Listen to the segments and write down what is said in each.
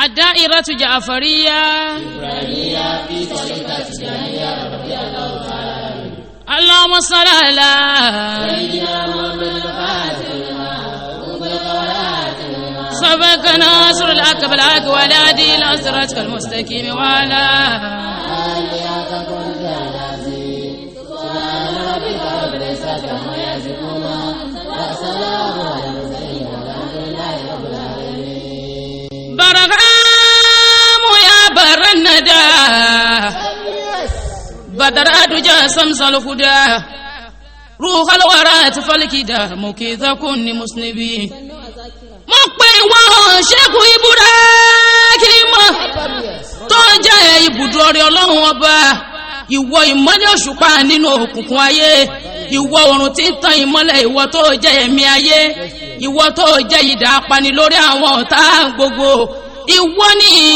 الدائرة جعفرية إبراهيمية في طريقة تجانية رضي الله تعالى. اللهم صل على سيدنا محمد الفاتح لما أغلق والآتي لما سبق ناصر الحق بالحق والهادي إلى صراطك المستقيم وعلى آله كل جلالي. سبحان ربك رب العزة عما يصفون وسلام على المرسلين والحمد لله رب العالمين. برغام يا برندا بدر أدجى سمس الهدى روح الورى فالكدا مكيذا كن مسنبي مقبل وشيخ إبراهيم تọ́jà ibùdó ọrẹ ọlọ́run ọba ìwọ ìmọ́lẹ̀ òṣùpá nínú òkùnkùn ayé ìwọ oòrùn tí ń tan ìmọ́lẹ̀ ìwọ tó jẹ́ ẹ̀mí ayé ìwọ tó jẹ́ idà apani lórí àwọn ọ̀tá gbogbo ìwọ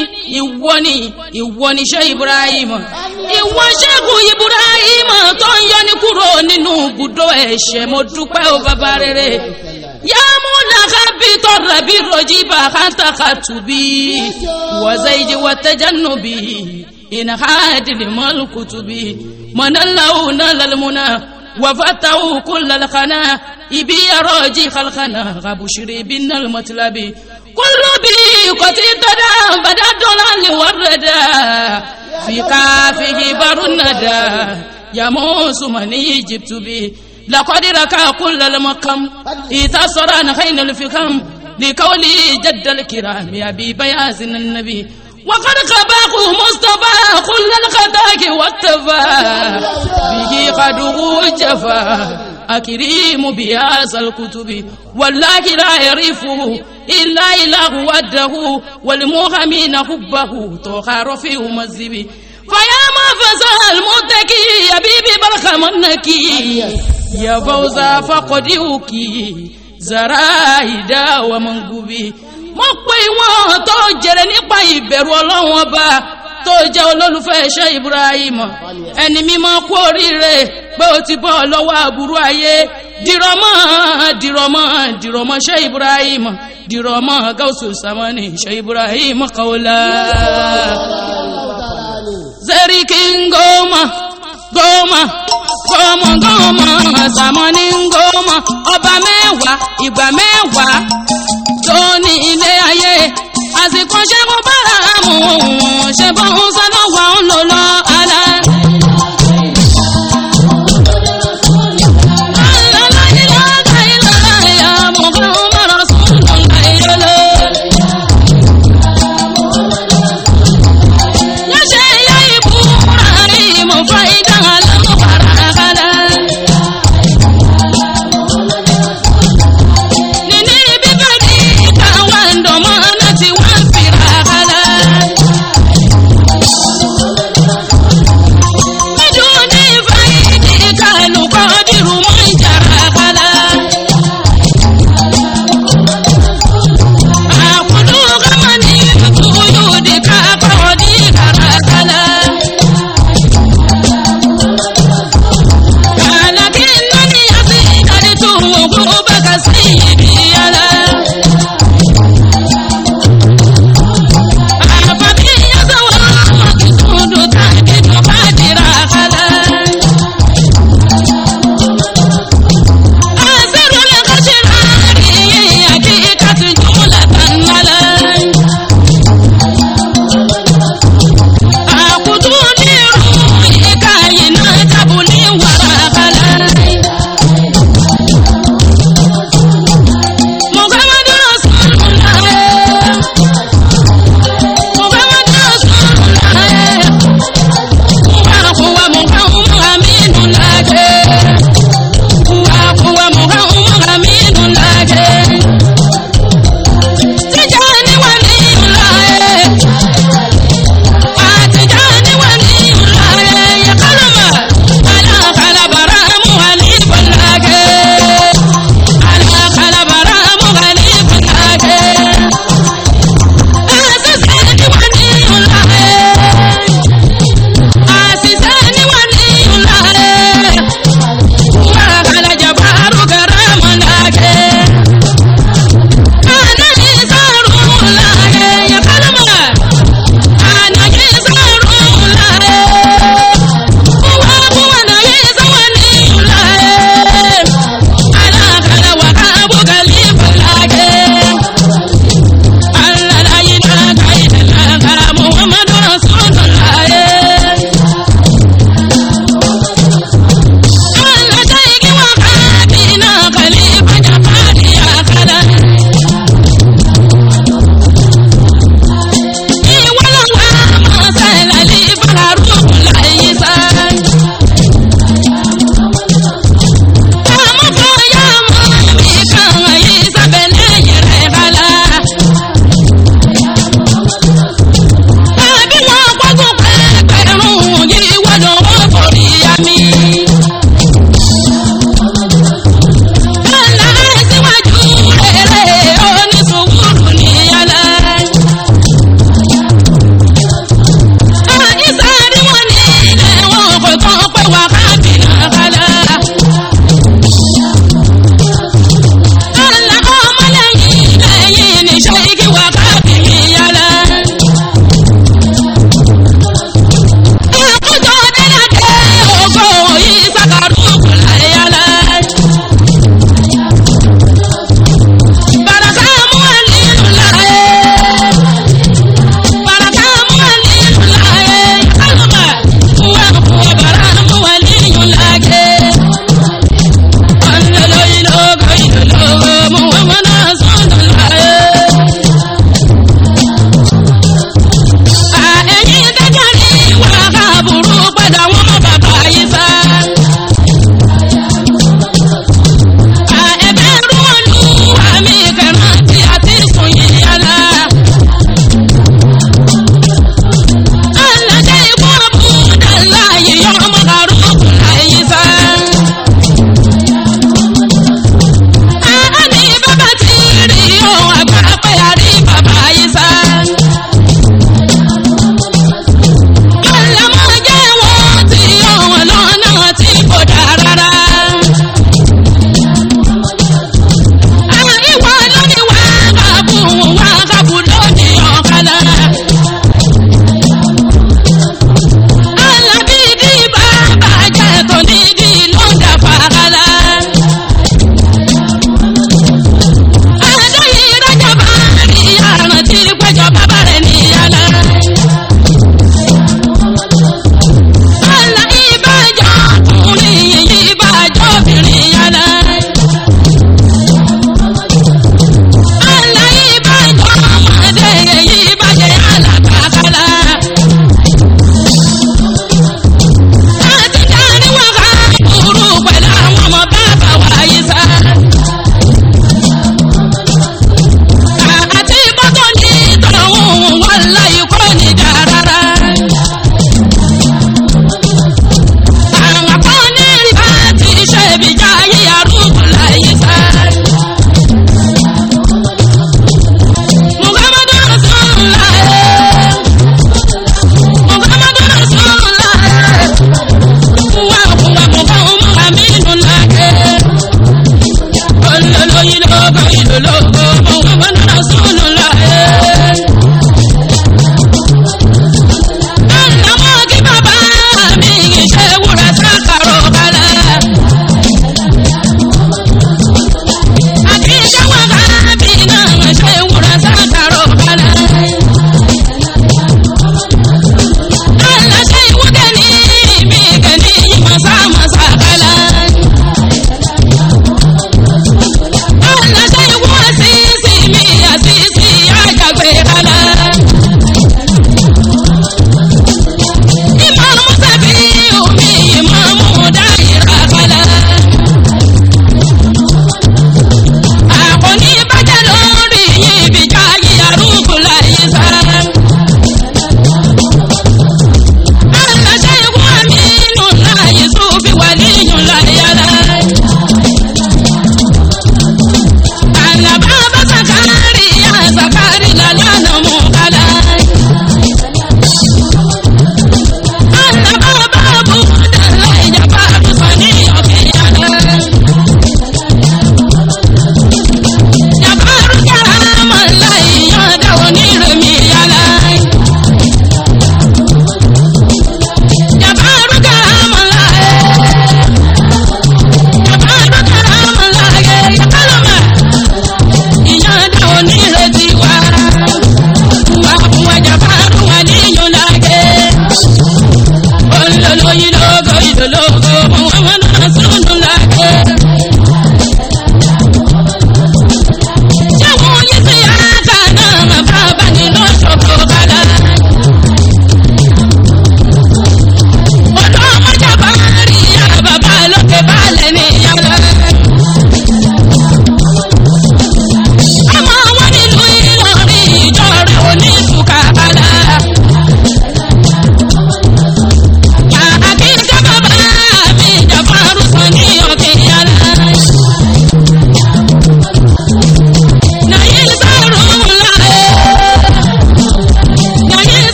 ni Sheikh Ibrahim ìwọ Sheikh Ibrahim tó ń yọ ní kúrò nínú ibùdó ẹ̀ṣẹ̀ mo dúpẹ́ o bàbá rere يا ملغبي طربي رجيبا خطخطبي وزيد والتجنبي إن هاد لمالكتبي من الله نال المنى وفتحوا كل الخنا إبي راجي خلقنا غبشري بن المطلب كل بي قتيل بدا الدولان والردى في كافه بر الندى يموس من يجبت بي لقد ركع كل المقام إذا صران خين الفخام لقولي جد الكرام يا أبي بياز النبي وقد خباق مصطفى كل الخطاك والتفا به قدره جفا أكريم بهذا الكتب والله لا يعرفه إلا إله وده والمؤمن حبه تخار فيه مزبي فيا ما فزع المتكي يا بيبي برخم النكي يا فوزا فقديوكي زرايدا ومنغوبي mo pe wọ́n tó jere nípa ìbẹ̀rù Ọlọ́run ọba tó jẹ́ olólùfẹ́ Sheikh Ibrahim ẹni mímọ́ kú oríire pé ó ti bọ́ lọ́wọ́ aburú ayé dìrọ̀mọ́ Sheikh Ibrahim dìrọ̀mọ́ Gausu Samani Sheikh Ibrahim kaula Zerikin goma Samani ngoma ọba mẹ́wàá ìgbà mẹ́wàá tó ní ilé ayé àsìkò ṣẹ́gun bára mú ṣẹ́gun sọ́lọ́wọ́ ń lò lọ alá.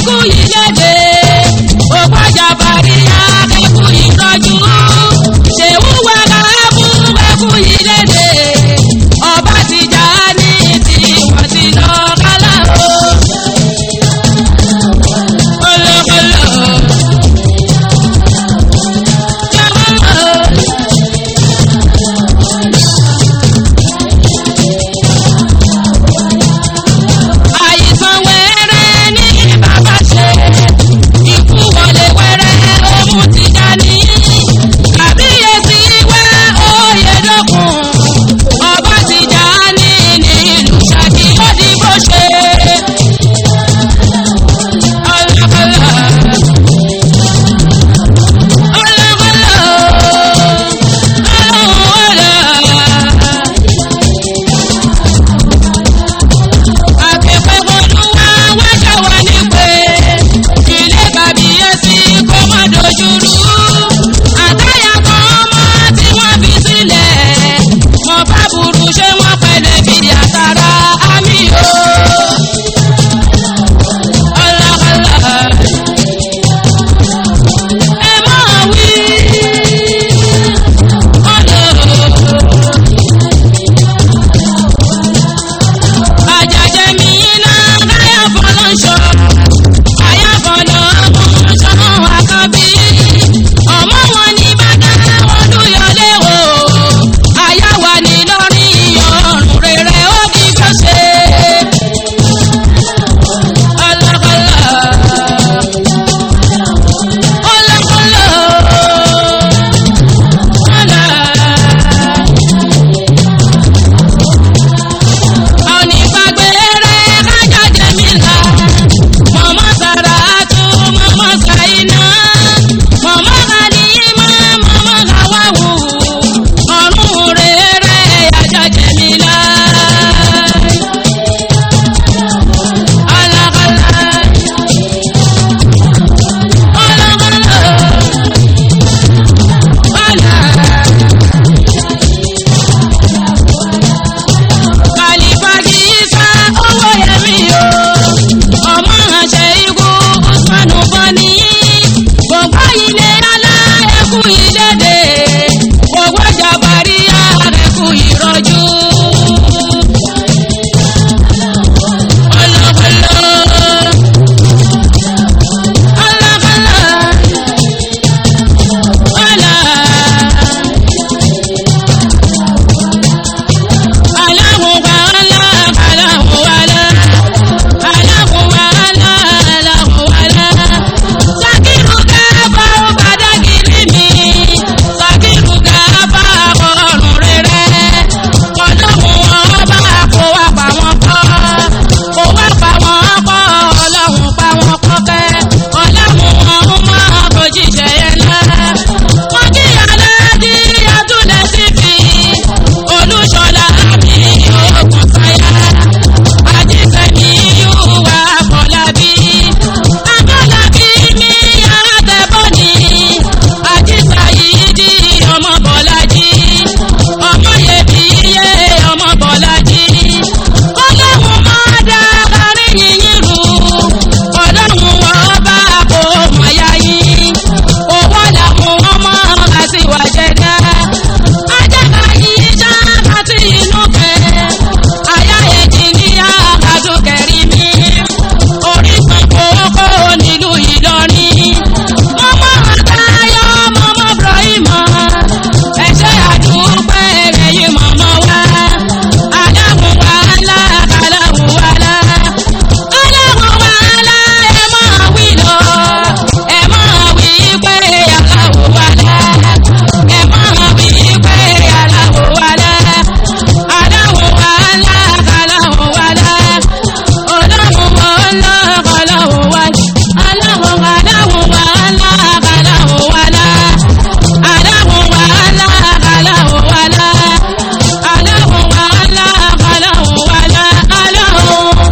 ẹkú ìlédè ògbàjà bàríyá ẹkú ìrọ̀jú ṣèwú wàrà ẹkú ìlédè ọba tìjà ní tiwọn ti lọ kálá o.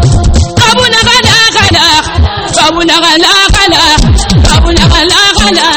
Abuna kala